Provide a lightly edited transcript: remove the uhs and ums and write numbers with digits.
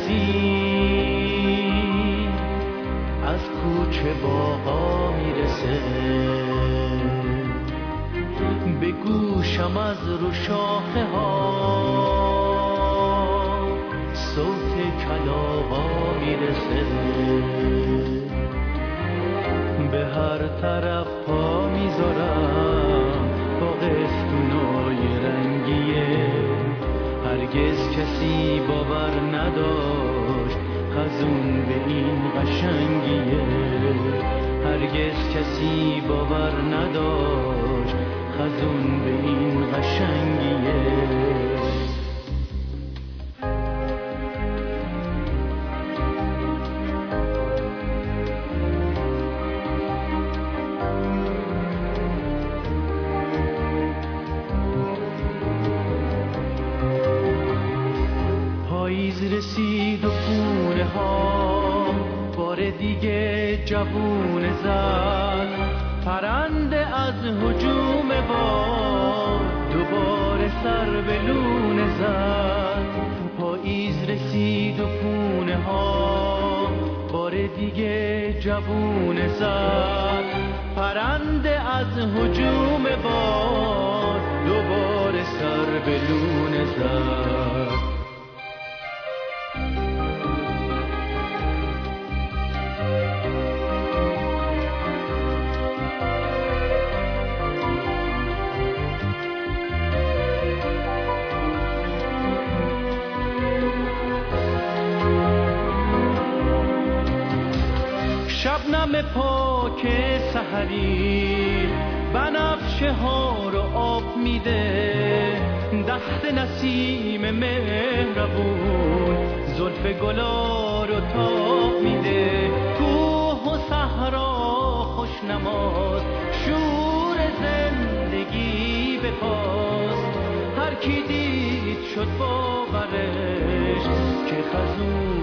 نسیم از کوچه باغا میرسه، به گوشم از رو شاخه ها صوت کلاغا میرسه، به هر طرف پا میذارم باغستونای رنگیه، هرگز کسی باور نداشت خزون به این قشنگیه، هرگز کسی باور نداشت خزون به این قشنگیه. پاییز رسید و گونه ها بار دیگه جوونه زد، پرنده از هجوم باد دوباره سر به لونه زد. پاییز رسید و گونه ها بار دیگه جوونه زد، پرنده از هجوم باد دوباره سر به لونه زد. شبنم پاک سحری بنفشه ها رو آب میده، دست نسیم مهربون زلف گلا رو تاب میده، کوه و صحرا خوشنماز شور زندگی به پاس، هر کی دید شد باورش که خزون